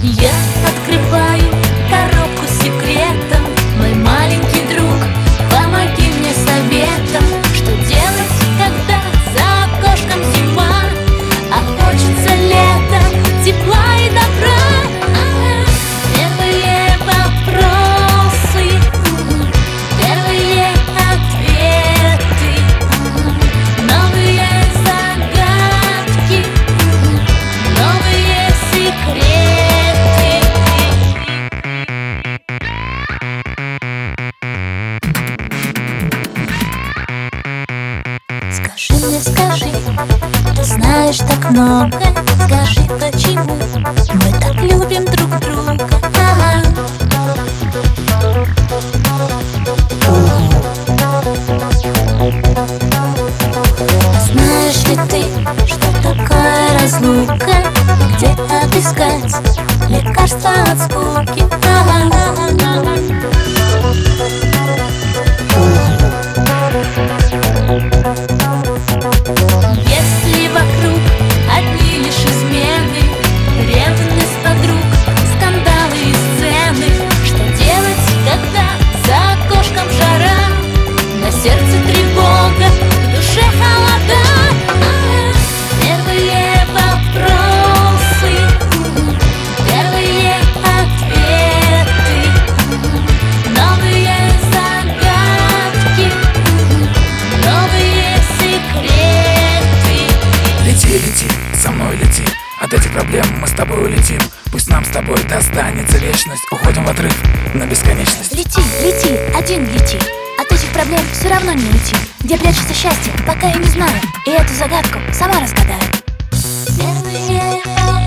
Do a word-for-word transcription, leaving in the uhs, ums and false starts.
Я открываю коробку с секретом. Мой маленький друг, помоги мне советом. Что делать, когда за окошком зима, а хочется лета, тепла и добра? Первые вопросы, первые ответы, новые загадки, новые секреты. Скажи мне, скажи, ты знаешь так много. Скажи, почему мы так любим друг друга? Ага. Знаешь ли ты, что такое разлука? Где отыскать лекарства от скуки? Ага. Если вокруг одни лишь измены, ревность подруг, скандалы и сцены, что делать, когда за окошком жара, на сердце тревога, в душе холода? Первые вопросы, первые ответы, новые загадки, новые секреты. Лети, лети, со мной лети. От этих проблем мы с тобой улетим. Пусть нам с тобой достанется вечность. Уходим в отрыв на бесконечность. Лети, лети, один лети. От этих проблем все равно не уйти. Где прячется счастье, пока я не знаю. И эту загадку сама разгадаю. Первые